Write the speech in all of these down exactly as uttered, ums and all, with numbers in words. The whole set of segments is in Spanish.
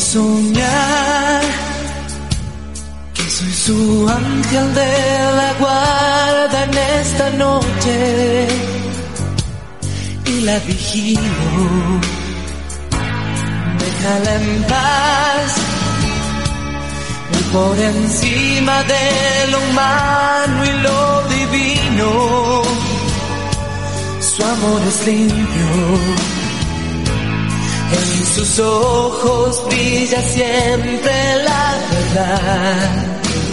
soñar que soy su ángel de la guarda en esta noche y la vigilo. Déjala en paz, muy por encima de lo humano y lo divino. Su amor es limpio. En sus ojos brilla siempre la verdad.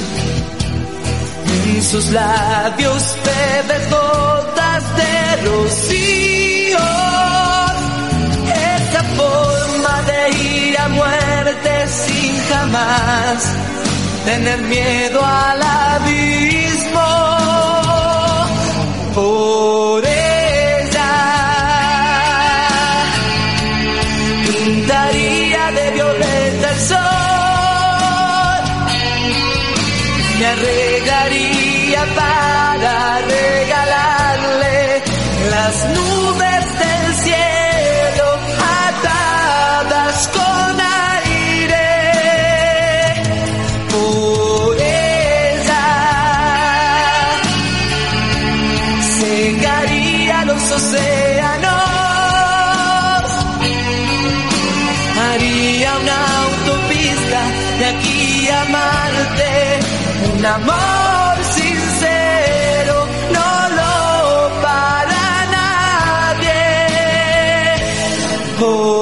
En sus labios bebe gotas de rocío. Esa forma de ir a muerte sin jamás tener miedo al abismo. Por pintaría de violeta el sol, me arreglaría para regalarle las nubes del cielo atadas con aire. Por ella secaría los océanos, haría una autopista de aquí a Marte. Un amor sincero no lo para nadie. Oh.